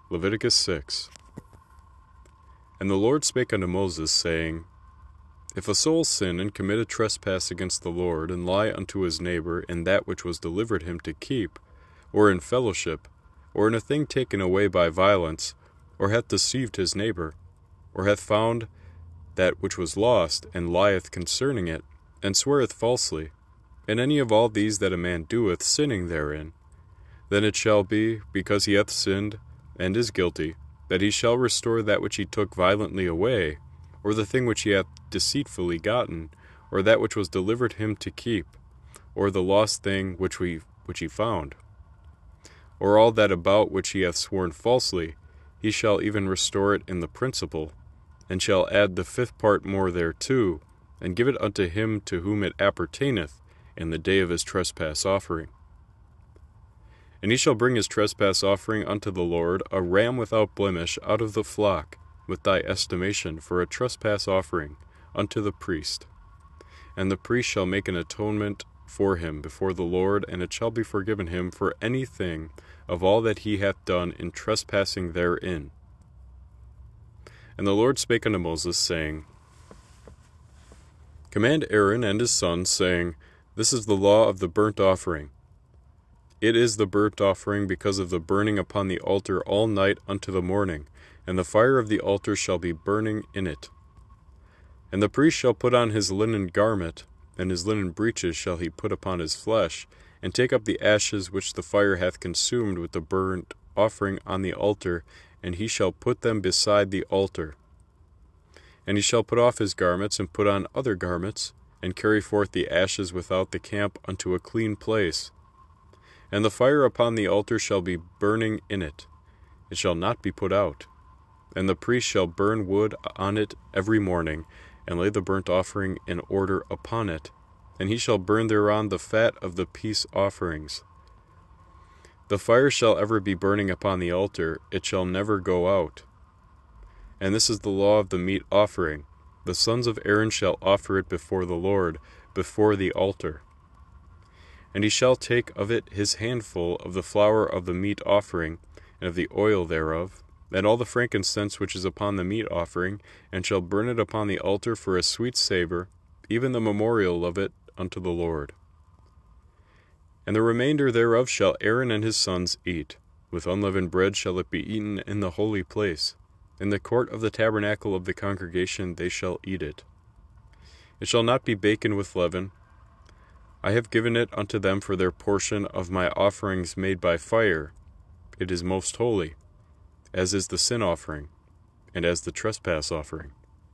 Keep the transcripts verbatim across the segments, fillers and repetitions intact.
Leviticus six. And the Lord spake unto Moses, saying, If a soul sin and commit a trespass against the Lord, and lie unto his neighbor in that which was delivered him to keep, or in fellowship, or in a thing taken away by violence, or hath deceived his neighbor, or hath found that which was lost, and lieth concerning it, and sweareth falsely, and any of all these that a man doeth, sinning therein, then it shall be, because he hath sinned, and is guilty, that he shall restore that which he took violently away, or the thing which he hath deceitfully gotten, or that which was delivered him to keep, or the lost thing which we which he found, or all that about which he hath sworn falsely, he shall even restore it in the principal, and shall add the fifth part more thereto, and give it unto him to whom it appertaineth in the day of his trespass offering. And he shall bring his trespass offering unto the Lord, a ram without blemish out of the flock, with thy estimation, for a trespass offering unto the priest. And the priest shall make an atonement for him before the Lord, and it shall be forgiven him for anything of all that he hath done in trespassing therein. And the Lord spake unto Moses, saying, Command Aaron and his sons, saying, This is the law of the burnt offering. It is the burnt offering because of the burning upon the altar all night unto the morning, and the fire of the altar shall be burning in it. And the priest shall put on his linen garment, and his linen breeches shall he put upon his flesh, and take up the ashes which the fire hath consumed with the burnt offering on the altar, and he shall put them beside the altar. And he shall put off his garments, and put on other garments, and carry forth the ashes without the camp unto a clean place. And the fire upon the altar shall be burning in it, it shall not be put out. And the priest shall burn wood on it every morning, and lay the burnt offering in order upon it, and he shall burn thereon the fat of the peace offerings. The fire shall ever be burning upon the altar, it shall never go out. And this is the law of the meat offering. The sons of Aaron shall offer it before the Lord, before the altar. And he shall take of it his handful of the flour of the meat offering, and of the oil thereof, and all the frankincense which is upon the meat offering, and shall burn it upon the altar for a sweet savour, even the memorial of it unto the Lord. And the remainder thereof shall Aaron and his sons eat. With unleavened bread shall it be eaten in the holy place. In the court of the tabernacle of the congregation they shall eat it. It shall not be baken with leaven. I have given it unto them for their portion of my offerings made by fire. It is most holy, as is the sin offering, and as the trespass offering.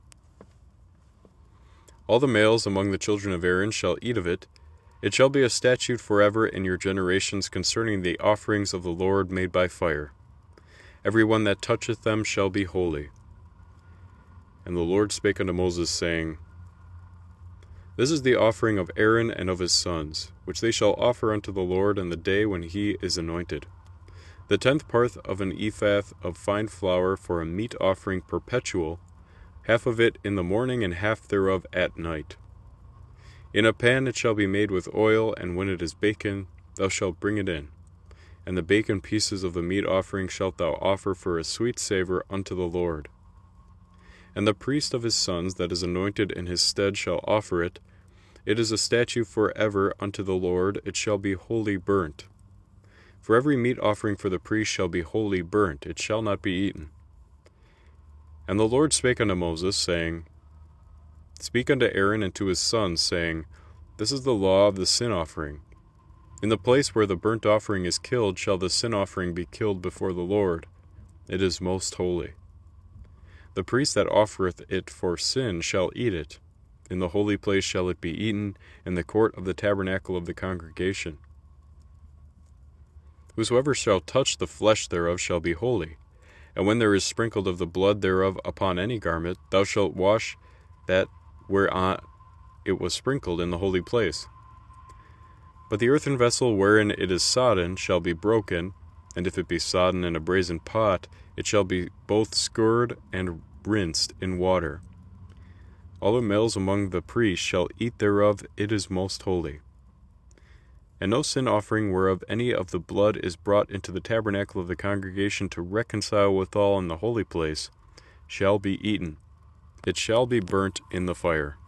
All the males among the children of Aaron shall eat of it. It shall be a statute forever in your generations concerning the offerings of the Lord made by fire. Every one that toucheth them shall be holy. And the Lord spake unto Moses, saying, This is the offering of Aaron and of his sons, which they shall offer unto the Lord in the day when he is anointed. The tenth part of an ephah of fine flour for a meat offering perpetual, half of it in the morning, and half thereof at night. In a pan it shall be made with oil, and when it is baken, thou shalt bring it in. And the baken pieces of the meat offering shalt thou offer for a sweet savour unto the Lord. And the priest of his sons that is anointed in his stead shall offer it. It is a statute for ever unto the Lord, it shall be wholly burnt. For every meat offering for the priest shall be wholly burnt, it shall not be eaten. And the Lord spake unto Moses, saying, Speak unto Aaron and to his sons, saying, This is the law of the sin offering. In the place where the burnt offering is killed shall the sin offering be killed before the Lord. It is most holy. The priest that offereth it for sin shall eat it. In the holy place shall it be eaten, in the court of the tabernacle of the congregation. Whosoever shall touch the flesh thereof shall be holy. And when there is sprinkled of the blood thereof upon any garment, thou shalt wash that whereon it was sprinkled in the holy place. But the earthen vessel wherein it is sodden shall be broken, and if it be sodden in a brazen pot, it shall be both scoured and rinsed in water. All the males among the priests shall eat thereof, it is most holy. And no sin offering whereof any of the blood is brought into the tabernacle of the congregation to reconcile withal in the holy place shall be eaten. It shall be burnt in the fire.